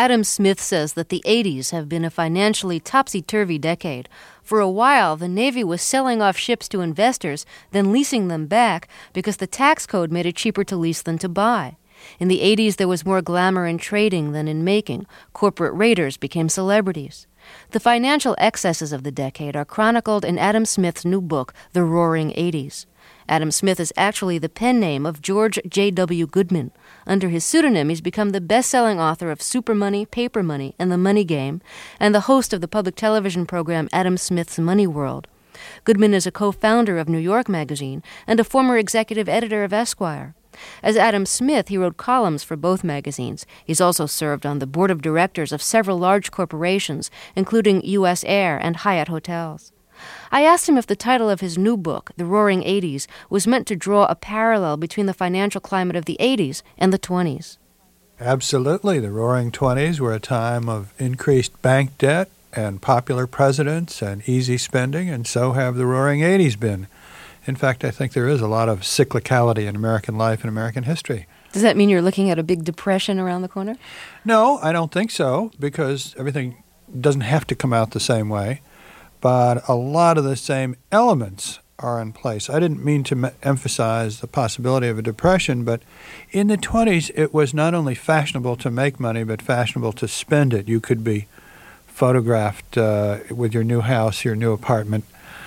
Adam Smith says that the 80s have been a financially topsy-turvy decade. For a while, the Navy was selling off ships to investors, then leasing them back because the tax code made it cheaper to lease than to buy. In the 80s, there was more glamour in trading than in making. Corporate raiders became celebrities. The financial excesses of the decade are chronicled in Adam Smith's new book, The Roaring '80s. Adam Smith is actually the pen name of George J.W. Goodman. Under his pseudonym, he's become the best-selling author of Super Money, Paper Money, and The Money Game, and the host of the public television program Adam Smith's Money World. Goodman is a co-founder of New York Magazine and a former executive editor of Esquire. As Adam Smith, he wrote columns for both magazines. He's also served on the board of directors of several large corporations, including U.S. Air and Hyatt Hotels. I asked him if the title of his new book, The Roaring '80s, was meant to draw a parallel between the financial climate of the '80s and the '20s. Absolutely. The Roaring '20s were a time of increased bank debt and popular presidents and easy spending, and so have the Roaring '80s been. In fact, I think there is a lot of cyclicality in American life and American history. Does that mean you're looking at a big depression around the corner? No, I don't think so, because everything doesn't have to come out the same way. But a lot of the same elements are in place. I didn't mean to emphasize the possibility of a depression, but in the 20s, it was not only fashionable to make money, but fashionable to spend it. You could be photographed with your new house, your new apartment.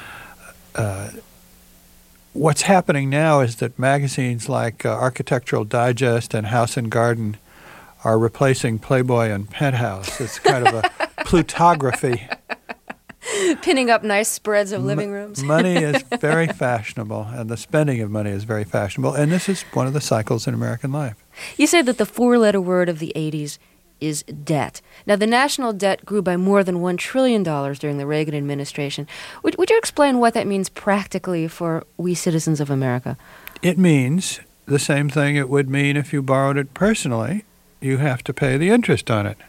What's happening now is that magazines like Architectural Digest and House and Garden are replacing Playboy and Penthouse. It's kind of a plutography. Pinning up nice spreads of living rooms. Money is very fashionable, and the spending of money is very fashionable, and this is one of the cycles in American life. You said that the four-letter word of the 80s is debt. Now, the national debt grew by more than $1 trillion during the Reagan administration. Would you explain what that means practically for we citizens of America? It means the same thing it would mean if you borrowed it personally. You have to pay the interest on it.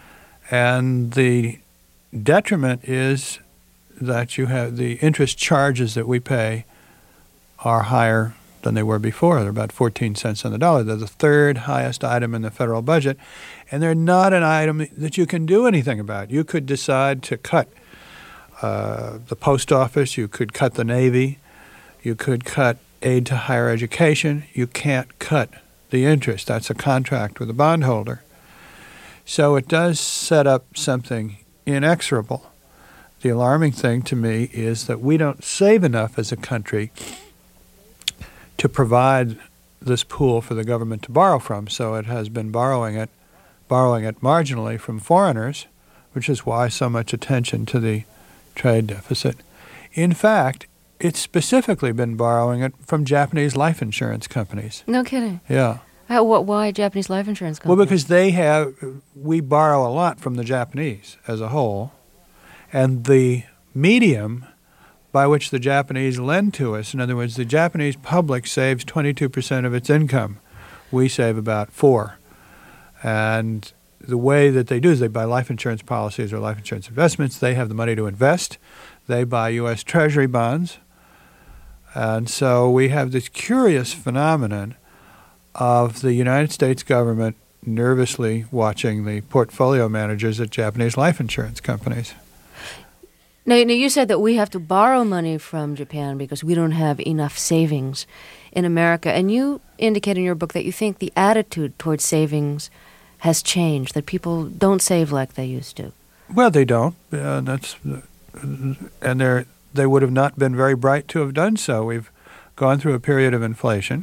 And the detriment is that you have the interest charges that we pay are higher than they were before. They're about 14 cents on the dollar. They're the third highest item in the federal budget, and they're not an item that you can do anything about. You could decide to cut the post office. You could cut the Navy. You could cut aid to higher education. You can't cut the interest. That's a contract with the bondholder. So it does set up something inexorable. The alarming thing to me is that we don't save enough as a country to provide this pool for the government to borrow from. So it has been borrowing it marginally from foreigners, which is why so much attention to the trade deficit. In fact, it's specifically been borrowing it from Japanese life insurance companies. No kidding. Yeah. Why Japanese life insurance companies? Well, because we borrow a lot from the Japanese as a whole, and the medium by which the Japanese lend to us, in other words, the Japanese public saves 22% of its income. We save about 4%. And the way that they do is they buy life insurance policies or life insurance investments. They have the money to invest. They buy U.S. Treasury bonds. And so we have this curious phenomenon of the United States government nervously watching the portfolio managers at Japanese life insurance companies. Now, you said that we have to borrow money from Japan because we don't have enough savings in America. And you indicate in your book that you think the attitude towards savings has changed, that people don't save like they used to. Well, they don't. They would have not been very bright to have done so. We've gone through a period of inflation,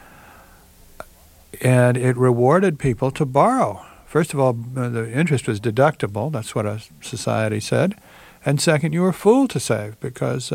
and it rewarded people to borrow. First of all, the interest was deductible. That's what a society said. And second, you were fooled to save because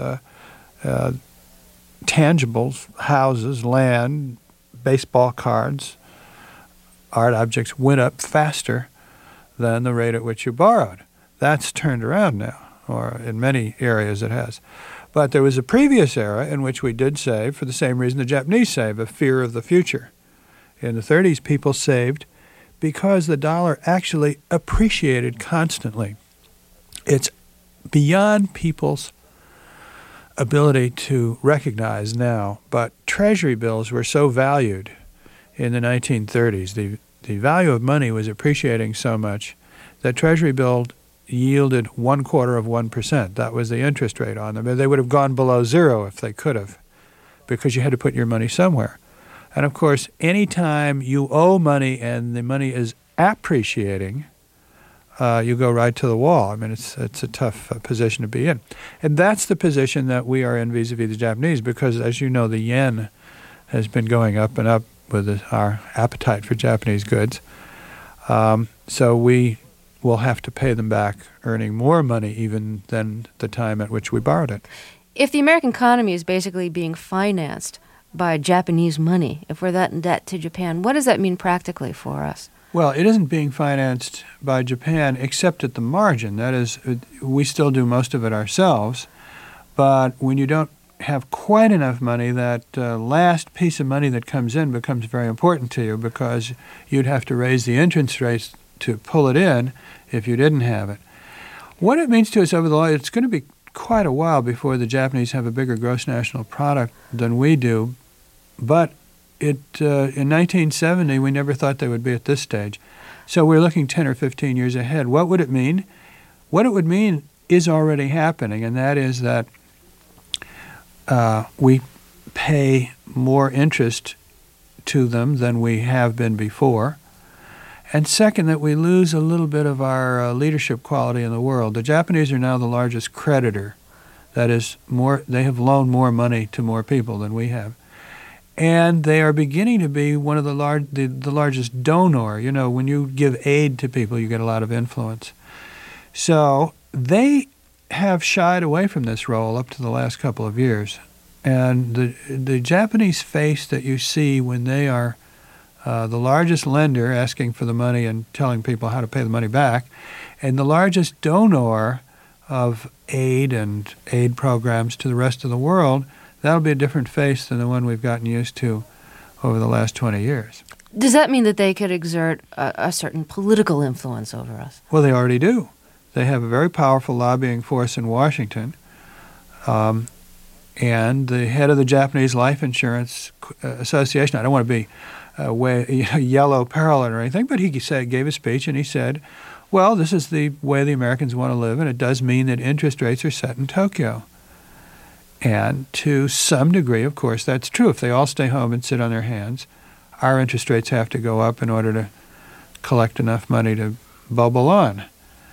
tangibles, houses, land, baseball cards, art objects went up faster than the rate at which you borrowed. That's turned around now, or in many areas it has. But there was a previous era in which we did save for the same reason the Japanese save, a fear of the future. In the 30s, people saved because the dollar actually appreciated constantly. It's beyond people's ability to recognize now, but Treasury bills were so valued in the 1930s. the value of money was appreciating so much that Treasury bill yielded 0.25%. That was the interest rate on them. They would have gone below zero if they could have, because you had to put your money somewhere. And of course, any time you owe money and the money is appreciating, you go right to the wall. I mean, it's a tough position to be in. And that's the position that we are in vis-a-vis the Japanese, because, as you know, the yen has been going up and up with our appetite for Japanese goods. So we will have to pay them back, earning more money even than the time at which we borrowed it. If the American economy is basically being financed by Japanese money, if we're that in debt to Japan, what does that mean practically for us? Well, it isn't being financed by Japan except at the margin. That is, we still do most of it ourselves. But when you don't have quite enough money, that last piece of money that comes in becomes very important to you, because you'd have to raise the interest rates to pull it in if you didn't have it. What it means to us over the long, it's going to be quite a while before the Japanese have a bigger gross national product than we do. But in 1970, we never thought they would be at this stage. So we're looking 10 or 15 years ahead. What would it mean? What it would mean is already happening, and that is that we pay more interest to them than we have been before. And second, that we lose a little bit of our leadership quality in the world. The Japanese are now the largest creditor. That is, they have loaned more money to more people than we have. And they are beginning to be one of the largest donor. You know, when you give aid to people, you get a lot of influence. So they have shied away from this role up to the last couple of years. And the Japanese face that you see when they are the largest lender asking for the money and telling people how to pay the money back, and the largest donor of aid and aid programs to the rest of the world, that'll be a different face than the one we've gotten used to over the last 20 years. Does that mean that they could exert a certain political influence over us? Well, they already do. They have a very powerful lobbying force in Washington. And the head of the Japanese Life Insurance Association, I don't want to be yellow peril or anything, but he gave a speech and he said, well, this is the way the Americans want to live, and it does mean that interest rates are set in Tokyo. And to some degree, of course, that's true. If they all stay home and sit on their hands, our interest rates have to go up in order to collect enough money to bubble on.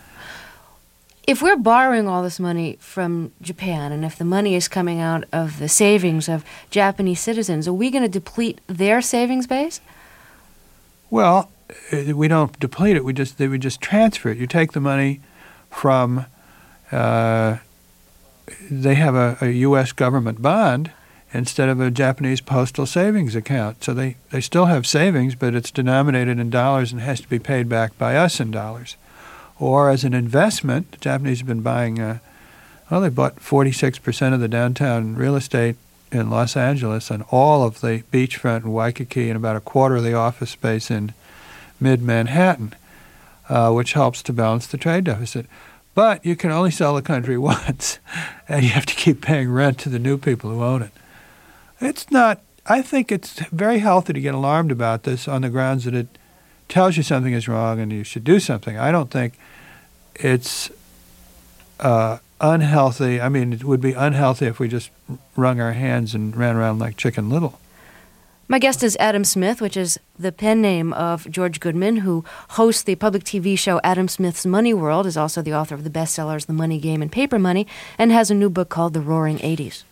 If we're borrowing all this money from Japan, and if the money is coming out of the savings of Japanese citizens, are we going to deplete their savings base? Well, we don't deplete it. They would just transfer it. You take the money from, they have a U.S. government bond instead of a Japanese postal savings account. So they still have savings, but it's denominated in dollars and has to be paid back by us in dollars. Or as an investment, the Japanese have been buying, they bought 46% of the downtown real estate in Los Angeles and all of the beachfront in Waikiki and about a quarter of the office space in mid-Manhattan, which helps to balance the trade deficit. But you can only sell the country once, and you have to keep paying rent to the new people who own it. I think it's very healthy to get alarmed about this on the grounds that it tells you something is wrong and you should do something. I don't think it's unhealthy. I mean, it would be unhealthy if we just wrung our hands and ran around like Chicken Little. My guest is Adam Smith, which is the pen name of George Goodman, who hosts the public TV show Adam Smith's Money World, is also the author of the bestsellers The Money Game and Paper Money, and has a new book called The Roaring '80s.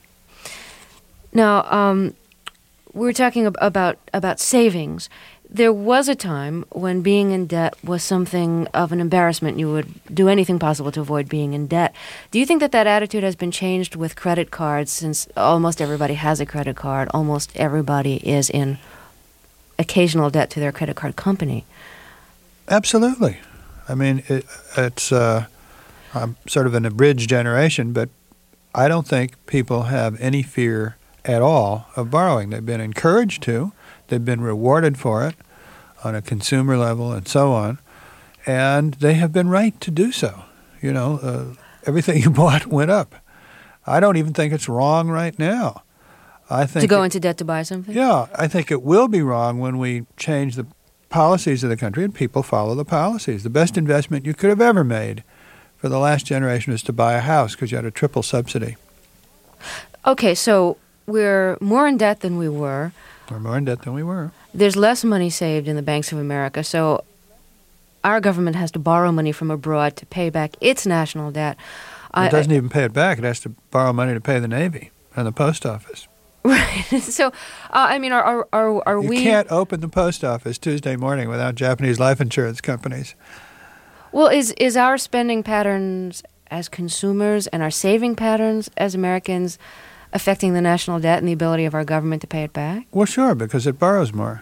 Now, we were talking about savings. There was a time when being in debt was something of an embarrassment. You would do anything possible to avoid being in debt. Do you think that attitude has been changed with credit cards, since almost everybody has a credit card? Almost everybody is in occasional debt to their credit card company. Absolutely. I mean, it's I'm sort of an abridged generation, but I don't think people have any fear at all of borrowing. They've been encouraged to. They've been rewarded for it on a consumer level and so on, and they have been right to do so. You know, everything you bought went up. I don't even think it's wrong right now. I think to go into debt to buy something? Yeah, I think it will be wrong when we change policies of the country, and people follow the policies. The best investment you could have ever made for the last generation was to buy a house because you had a triple subsidy. Okay, so we're more in debt than we were. We're more in debt than we were. There's less money saved in the banks of America, so our government has to borrow money from abroad to pay back its national debt. It doesn't even pay it back. It has to borrow money to pay the Navy and the post office. Right. So, I mean, are we... You can't open the post office Tuesday morning without Japanese life insurance companies. Well, is our spending patterns as consumers and our saving patterns as Americans affecting the national debt and the ability of our government to pay it back? Well, sure, because it borrows more.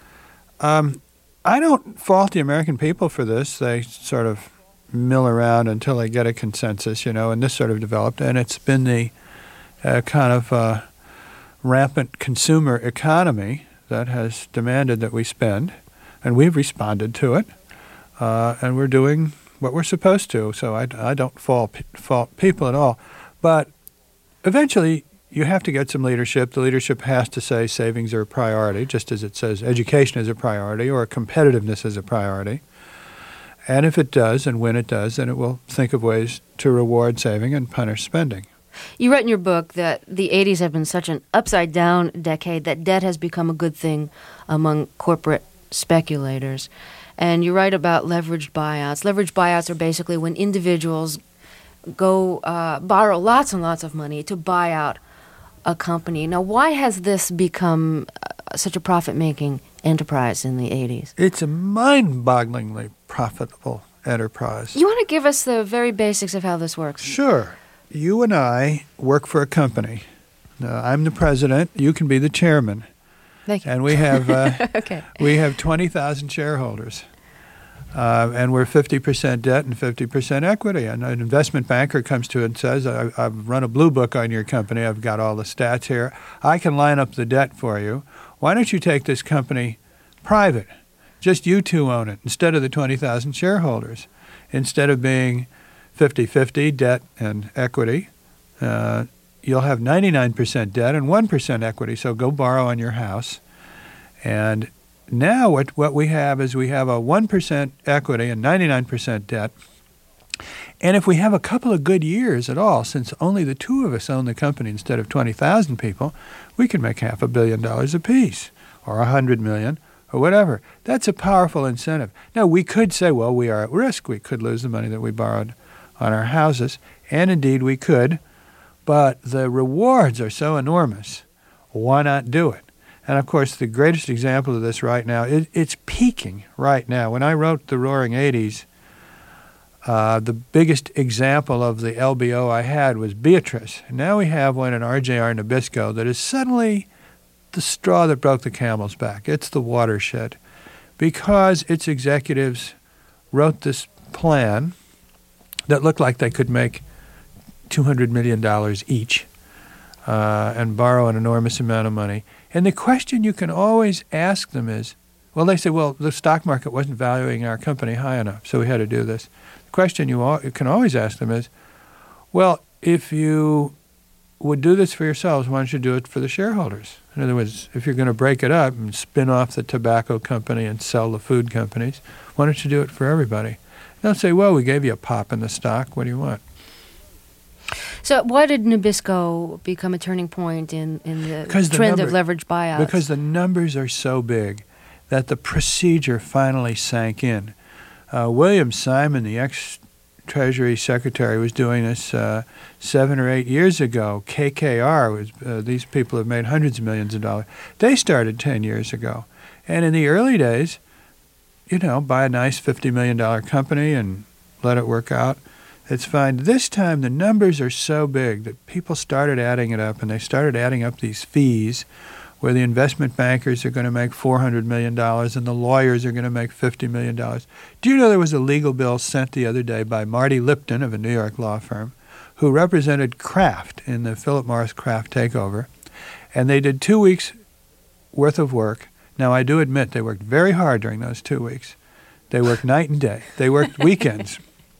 I don't fault the American people for this. They sort of mill around until they get a consensus, and this sort of developed. And it's been the kind of rampant consumer economy that has demanded that we spend, and we've responded to it, and we're doing what we're supposed to. So I don't fault people at all. But eventually, you have to get some leadership. The leadership has to say savings are a priority, just as it says education is a priority or competitiveness is a priority. And if it does, and when it does, then it will think of ways to reward saving and punish spending. You write in your book that the 80s have been such an upside-down decade that debt has become a good thing among corporate speculators. And you write about leveraged buyouts. Leveraged buyouts are basically when individuals go borrow lots and lots of money to buy out a company. Now, why has this become such a profit-making enterprise in the 80s? It's a mind-bogglingly profitable enterprise. You want to give us the very basics of how this works? Sure. You and I work for a company. I'm the president. You can be the chairman. Thank you. And we have okay. We have 20,000 shareholders. And we're 50% debt and 50% equity. And an investment banker comes to it and says, I've run a blue book on your company. I've got all the stats here. I can line up the debt for you. Why don't you take this company private? Just you two own it instead of the 20,000 shareholders. Instead of being 50-50 debt and equity, you'll have 99% debt and 1% equity. So go borrow on your house. And now what we have is we have a 1% equity and 99% debt. And if we have a couple of good years at all, since only the two of us own the company instead of 20,000 people, we can make $500 million apiece or $100 million or whatever. That's a powerful incentive. Now, we could say, well, we are at risk. We could lose the money that we borrowed on our houses, and indeed we could, but the rewards are so enormous. Why not do it? And, of course, the greatest example of this right now, it's peaking right now. When I wrote The Roaring '80s, the biggest example of the LBO I had was Beatrice. And now we have one in RJR Nabisco that is suddenly the straw that broke the camel's back. It's the watershed because its executives wrote this plan that looked like they could make $200 million each and borrow an enormous amount of money. And the question you can always ask them is, well, they say, well, the stock market wasn't valuing our company high enough, so we had to do this. The question you can always ask them is, well, if you would do this for yourselves, why don't you do it for the shareholders? In other words, if you're going to break it up and spin off the tobacco company and sell the food companies, why don't you do it for everybody? They'll say, well, we gave you a pop in the stock. What do you want? So why did Nabisco become a turning point in the trend of leveraged buyouts? Because the numbers are so big that the procedure finally sank in. William Simon, the ex-Treasury Secretary, was doing this 7 or 8 years ago. KKR, these people have made hundreds of millions of dollars. They started 10 years ago. And in the early days, buy a nice $50 million company and let it work out. It's fine. This time the numbers are so big that people started adding it up, and they started adding up these fees where the investment bankers are going to make $400 million and the lawyers are going to make $50 million. Do you know there was a legal bill sent the other day by Marty Lipton of a New York law firm who represented Kraft in the Philip Morris Kraft takeover, and they did 2 weeks' worth of work. Now, I do admit they worked very hard during those 2 weeks. They worked night and day. They worked weekends.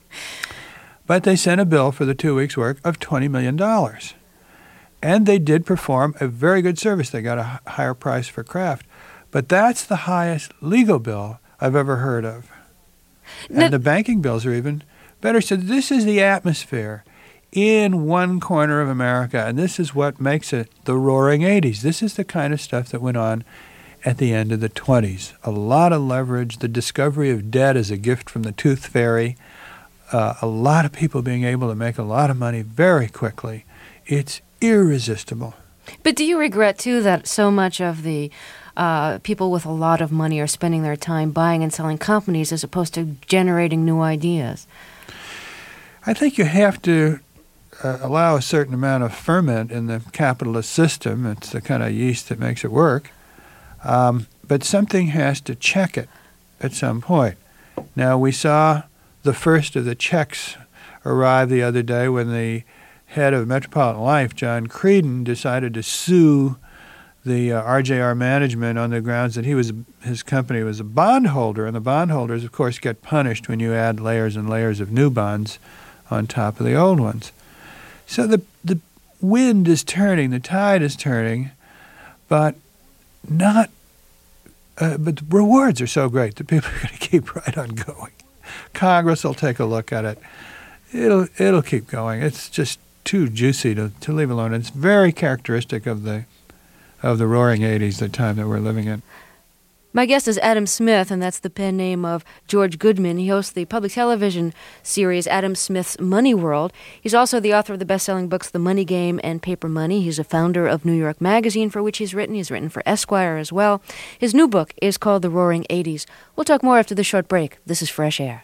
But they sent a bill for the 2 weeks' work of $20 million. And they did perform a very good service. They got a higher price for Kraft. But that's the highest legal bill I've ever heard of. And the banking bills are even better. So this is the atmosphere in one corner of America, and this is what makes it the Roaring '80s. This is the kind of stuff that went on at the end of the '20s. A lot of leverage, the discovery of debt as a gift from the tooth fairy, a lot of people being able to make a lot of money very quickly. It's irresistible. But do you regret, too, that so much of the people with a lot of money are spending their time buying and selling companies as opposed to generating new ideas? I think you have to allow a certain amount of ferment in the capitalist system. It's the kind of yeast that makes it work. But something has to check it at some point. Now, we saw the first of the checks arrive the other day when the head of Metropolitan Life, John Creedon, decided to sue the RJR management on the grounds that his company was a bondholder, and the bondholders, of course, get punished when you add layers and layers of new bonds on top of the old ones. So the wind is turning, the tide is turning, but but the rewards are so great that people are going to keep right on going. Congress will take a look at it. It'll keep going. It's just too juicy to leave alone. It's very characteristic of the Roaring '80s, the time that we're living in. My guest is Adam Smith, and that's the pen name of George Goodman. He hosts the public television series Adam Smith's Money World. He's also the author of the best-selling books The Money Game and Paper Money. He's a founder of New York Magazine, for which he's written. He's written for Esquire as well. His new book is called The Roaring '80s. We'll talk more after the short break. This is Fresh Air.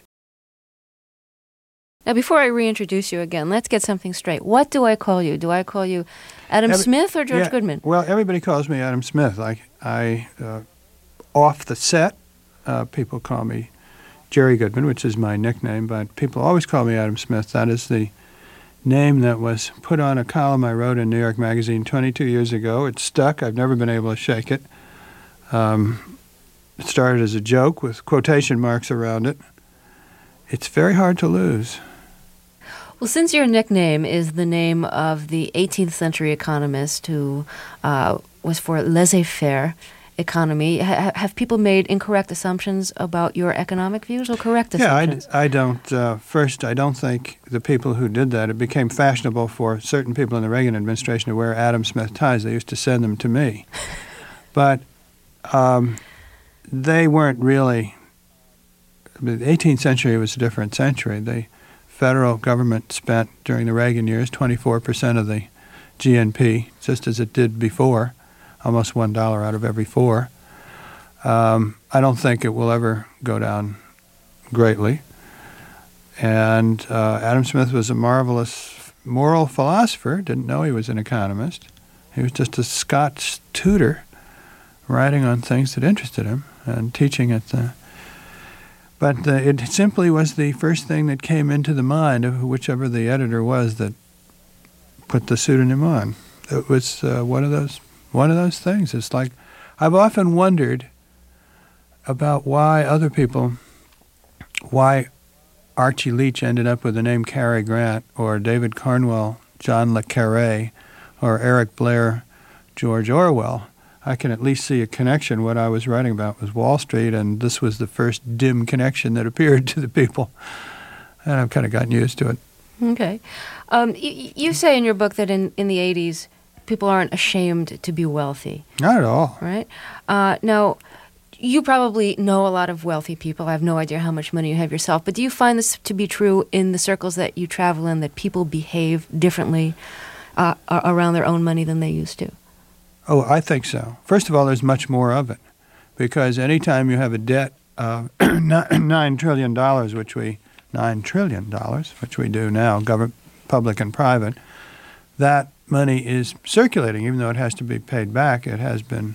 Now, before I reintroduce you again, let's get something straight. What do I call you? Do I call you Adam Smith or George Goodman? Well, everybody calls me Adam Smith. I off the set, people call me Jerry Goodman, which is my nickname, but people always call me Adam Smith. That is the name that was put on a column I wrote in New York Magazine 22 years ago. It stuck. I've never been able to shake it. It started as a joke with quotation marks around it. It's very hard to lose. Well, since your nickname is the name of the 18th century economist who was for laissez-faire economy, have people made incorrect assumptions about your economic views or correct assumptions? Yeah, I don't. First, I don't think the people who did that, it became fashionable for certain people in the Reagan administration to wear Adam Smith ties. They used to send them to me. But they weren't really. The 18th century was a different century. The federal government spent during the Reagan years 24% of the GNP, just as it did before, almost $1 out of every 4. I don't think it will ever go down greatly. And Adam Smith was a marvelous moral philosopher. Didn't know he was an economist. He was just a Scots tutor writing on things that interested him and teaching at the... But it simply was the first thing that came into the mind of whichever the editor was that put the pseudonym on. It was one of those things. It's like I've often wondered about why Archie Leach ended up with the name Cary Grant, or David Cornwell, John le Carré, or Eric Blair, George Orwell. I can at least see a connection. What I was writing about was Wall Street, and this was the first dim connection that appeared to the people. And I've kind of gotten used to it. Okay. You say in your book that in the 80s, people aren't ashamed to be wealthy. Not at all. Right? Now, you probably know a lot of wealthy people. I have no idea how much money you have yourself. But do you find this to be true in the circles that you travel in, that people behave differently around their own money than they used to? Oh, I think so. First of all, there's much more of it, because anytime you have a debt of $9 trillion, which we do now, government, public and private, that money is circulating, even though it has to be paid back. It has been,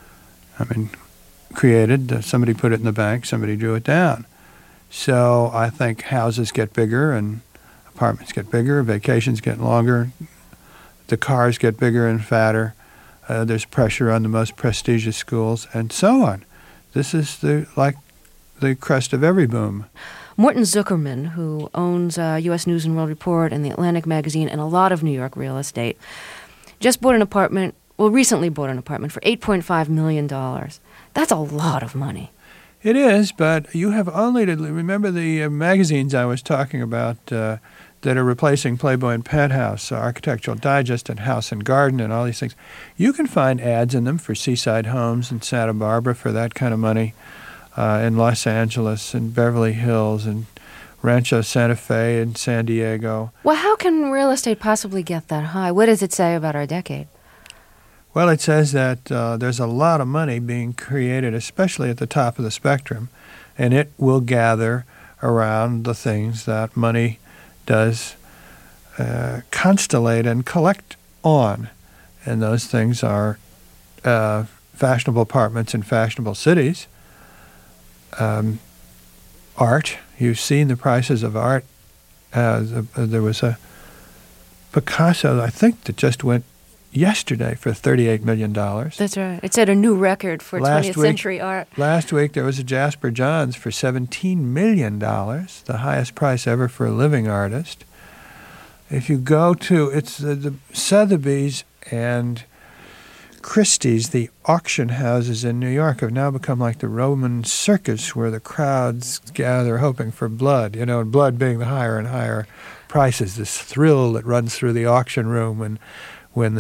created. Somebody put it in the bank. Somebody drew it down. So I think houses get bigger and apartments get bigger. Vacations get longer. The cars get bigger and fatter. There's pressure on the most prestigious schools, and so on. This is the crest of every boom. Morton Zuckerman, who owns U.S. News and World Report and The Atlantic magazine and a lot of New York real estate, just bought an apartment recently bought an apartment for $8.5 million. That's a lot of money. It is, but you have only to remember the magazines I was talking about that are replacing Playboy and Penthouse, Architectural Digest and House and Garden and all these things. You can find ads in them for seaside homes in Santa Barbara for that kind of money, in Los Angeles and Beverly Hills and Rancho Santa Fe and San Diego. Well, how can real estate possibly get that high? What does it say about our decade? Well, it says that there's a lot of money being created, especially at the top of the spectrum, and it will gather around the things that money does constellate and collect on. And those things are fashionable apartments in fashionable cities, art. You've seen the prices of art. There was a Picasso, I think, that just went yesterday for $38 million. That's right. It set a new record for 20th century art. Last week there was a Jasper Johns for $17 million, the highest price ever for a living artist. If you go to, it's the Sotheby's and Christie's, the auction houses in New York have now become like the Roman circus where the crowds gather hoping for blood, and blood being the higher and higher prices, this thrill that runs through the auction room when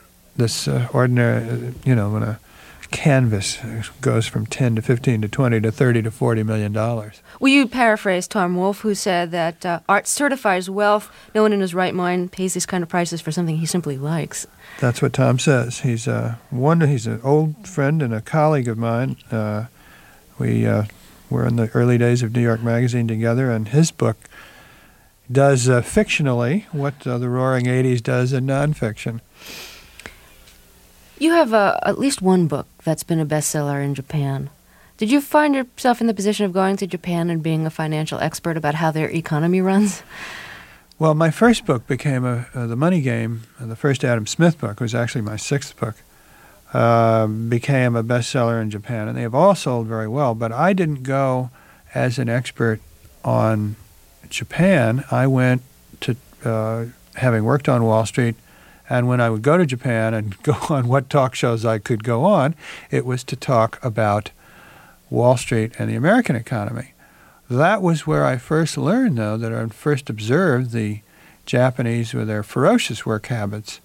a canvas goes from 10 to 15 to 20 to 30 to $40 million. Well, you paraphrased Tom Wolfe, who said that art certifies wealth. No one in his right mind pays these kind of prices for something he simply likes. That's what Tom says. He's he's an old friend and a colleague of mine. We were in the early days of New York Magazine together, and his book does fictionally what the Roaring '80s does in nonfiction. You have at least one book that's been a bestseller in Japan. Did you find yourself in the position of going to Japan and being a financial expert about how their economy runs? Well, my first book became The Money Game, the first Adam Smith book, was actually my sixth book, became a bestseller in Japan, and they have all sold very well. But I didn't go as an expert on Japan. I went to, having worked on Wall Street, and when I would go to Japan and go on what talk shows I could go on, it was to talk about Wall Street and the American economy. That was where I first learned, though, that I first observed the Japanese with their ferocious work habits,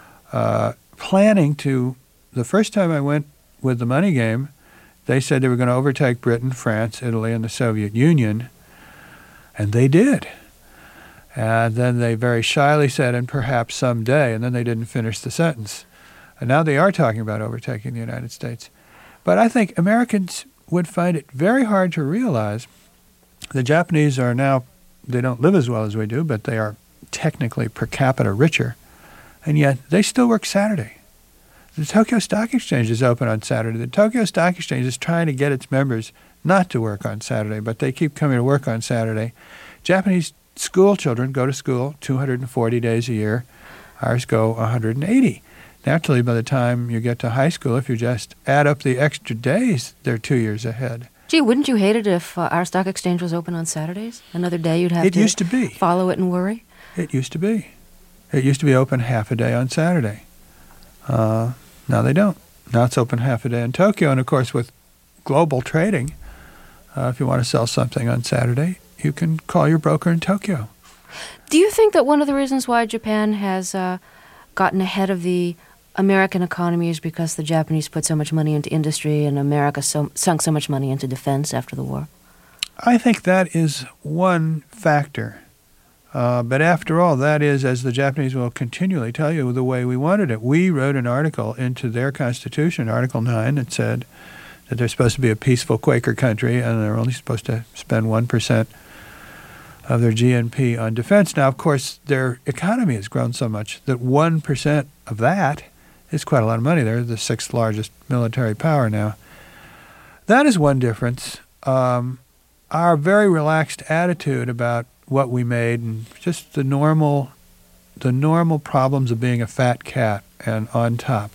planning to, the first time I went with The Money Game, they said they were going to overtake Britain, France, Italy, and the Soviet Union, and they did. And then they very shyly said, and perhaps someday, and then they didn't finish the sentence. And now they are talking about overtaking the United States. But I think Americans would find it very hard to realize the Japanese are now, they don't live as well as we do, but they are technically per capita richer, and yet they still work Saturday. The Tokyo Stock Exchange is open on Saturday. The Tokyo Stock Exchange is trying to get its members not to work on Saturday, but they keep coming to work on Saturday. Japanese school children go to school 240 days a year. Ours go 180. Naturally, by the time you get to high school, if you just add up the extra days, they're 2 years ahead. Gee, wouldn't you hate it if our stock exchange was open on Saturdays? Another day you'd have to follow it and worry? It used to be. It used to be open half a day on Saturday. Now they don't. Now it's open half a day in Tokyo. And, of course, with global trading, if you want to sell something on Saturday, you can call your broker in Tokyo. Do you think that one of the reasons why Japan has gotten ahead of the American economy is because the Japanese put so much money into industry and America sunk so much money into defense after the war? I think that is one factor. But after all, that is, as the Japanese will continually tell you, the way we wanted it. We wrote an article into their constitution, Article 9, that said that they're supposed to be a peaceful Quaker country and they're only supposed to spend 1% of their GNP on defense. Now, of course, their economy has grown so much that 1% of that is quite a lot of money. They're the sixth largest military power now. That is one difference. Our very relaxed attitude about what we made and just the normal problems of being a fat cat and on top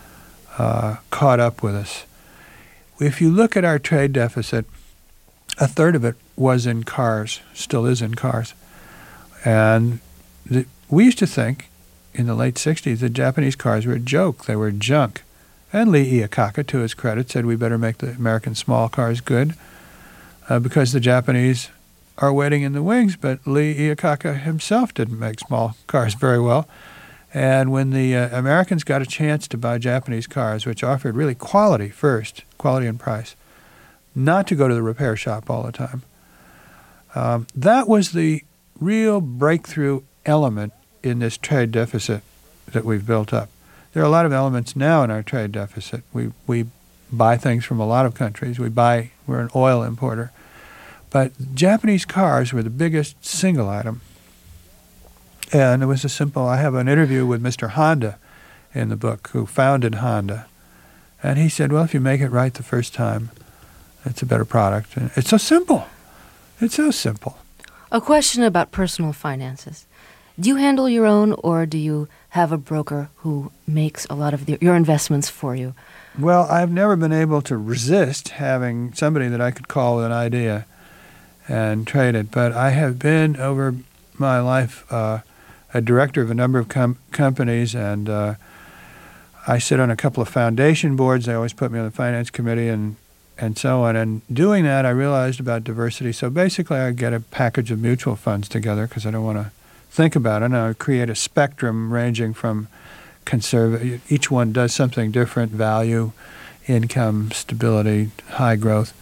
caught up with us. If you look at our trade deficit, a third of it was in cars, still is in cars. And we used to think in the late 60s, the Japanese cars were a joke. They were junk. And Lee Iacocca, to his credit, said we better make the American small cars good because the Japanese are waiting in the wings. But Lee Iacocca himself didn't make small cars very well. And when the Americans got a chance to buy Japanese cars, which offered really quality first, quality and price, not to go to the repair shop all the time, that was the real breakthrough element in this trade deficit that we've built up. There are a lot of elements now in our trade deficit. We buy things from a lot of countries. We're an oil importer. But Japanese cars were the biggest single item. And it was I have an interview with Mr. Honda in the book, who founded Honda. And he said, well, if you make it right the first time, it's a better product. And it's so simple. It's so simple. A question about personal finances. Do you handle your own, or do you have a broker who makes a lot of your investments for you? Well, I've never been able to resist having somebody that I could call with an idea and trade it. But I have been, over my life, a director of a number of companies, and I sit on a couple of foundation boards. They always put me on the finance committee and so on. And doing that, I realized about diversity. So basically, I get a package of mutual funds together because I don't want to think about it. And I create a spectrum ranging from conservative. Each one does something different: value, income, stability, high growth.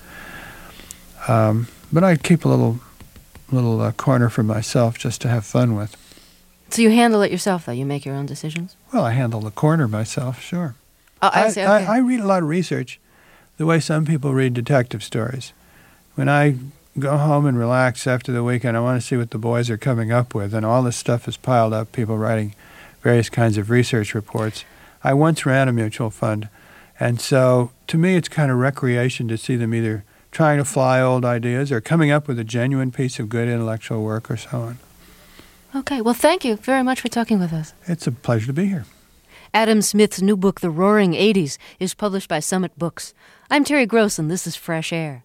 But I keep a little corner for myself just to have fun with. So you handle it yourself, though? You make your own decisions? Well, I handle the corner myself, sure. Oh, I see. Okay. I read a lot of research the way some people read detective stories. When I go home and relax after the weekend, I want to see what the boys are coming up with, and all this stuff is piled up, people writing various kinds of research reports. I once ran a mutual fund, and so to me it's kind of recreation to see them either trying to fly old ideas or coming up with a genuine piece of good intellectual work or so on. Okay, well, thank you very much for talking with us. It's a pleasure to be here. Adam Smith's new book, The Roaring '80s, is published by Summit Books. I'm Terry Gross, and this is Fresh Air.